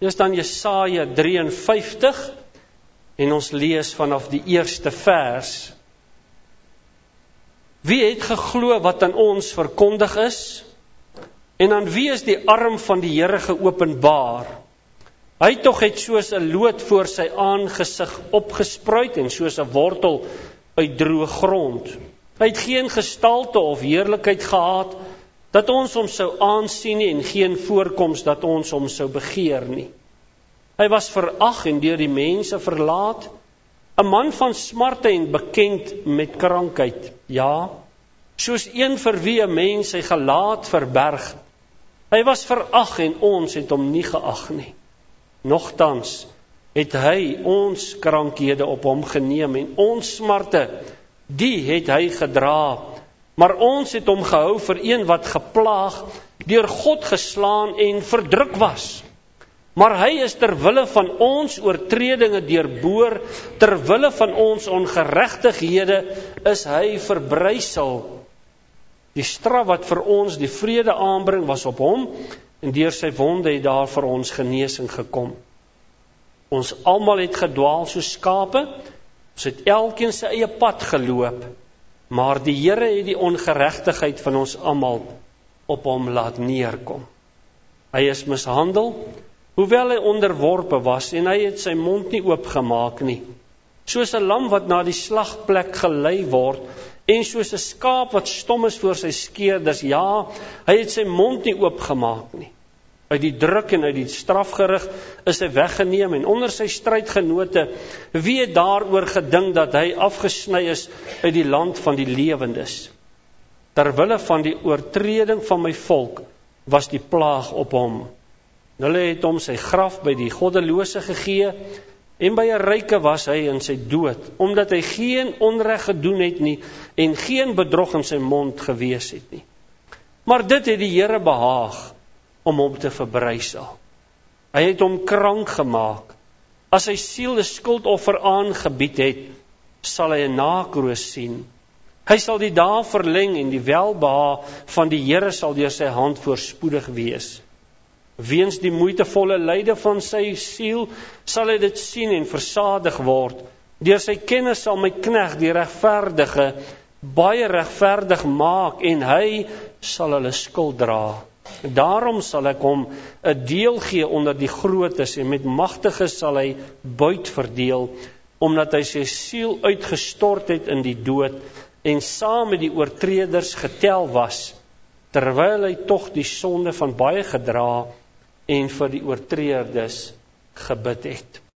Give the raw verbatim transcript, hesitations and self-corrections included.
Dis dan Jesaja drieënvyftig, en ons lees vanaf die eerste vers. Wie het geglo wat aan ons verkondig is? En aan wie is die arm van die Here geopenbaar? Hy tog het soos 'n loot voor sy aangesig opgespruit en soos 'n wortel uit droë grond. Hy het geen gestalte of heerlikheid gehad, dat ons hom sou aansien nie, en geen voorkoms dat ons hom sou begeer nie. Hy was verag en deur die mense verlaat, 'n man van smarte en bekend met krankheid, ja, soos een vir wie 'n mens sy gelaat verberg. Hy was verag en ons het hom nie geag nie. Nogtans het hy ons krankhede op hom geneem en ons smarte, die het hy gedra. Maar ons het hom gehou vir een wat geplaag, deur God geslaan en verdruk was. Maar hy is ter wille van ons oortredinge deurboor, ter wille van ons ongeregtighede is hy verbrysel. Die straf wat vir ons die vrede aanbring was op hom, en deur sy wonde het daar vir ons genesing gekom. Ons almal het gedwaal soos skape, ons het elkeen sy eie pad geloop, maar die Here het die ongeregtigheid van ons almal op hom laat neerkom. Hy is mishandel, hoewel hy onderworpe was, en hy het sy mond nie oopgemaak nie. Soos 'n lam wat na die slagplek gelei word, en soos 'n skaap wat stom is voor sy skeerders, ja, hy het sy mond nie oopgemaak nie. Uit die druk en uit die strafgerig is hy weggeneem, en onder sy strydgenote, wie het daaroor gedink dat hy afgesny is uit die land van die lewendes? Terwille van die oortreding van my volk was die plaag op hom. Hulle het hom sy graf by die goddelose gegee, en by 'n ryke was hy in sy dood, omdat hy geen onreg gedoen het nie, en geen bedrog in sy mond gewees het nie. Maar dit het die Here behaag, om hom te verbrysel. Hy het hom krank gemaak. As sy siel 'n skuldoffer aangebied het, sal hy 'n nakroos sien. Hy sal die dae verleng en die welbehae van die Here sal deur sy hand voorspoedig wees. Weens die moeitevolle lyde van sy siel sal hy dit sien en versadig word. Deur sy kennis sal my knegt die regverdige baie regverdig maak, en hy sal hulle skuld dra. Daarom sal ek hom 'n deel gee onder die grootes, en met magtiges sal hy buit verdeel, omdat hy sy siel uitgestort het in die dood, en saam met die oortreders getel was, terwyl hy tog die sonde van baie gedra, en vir die oortreders gebid het.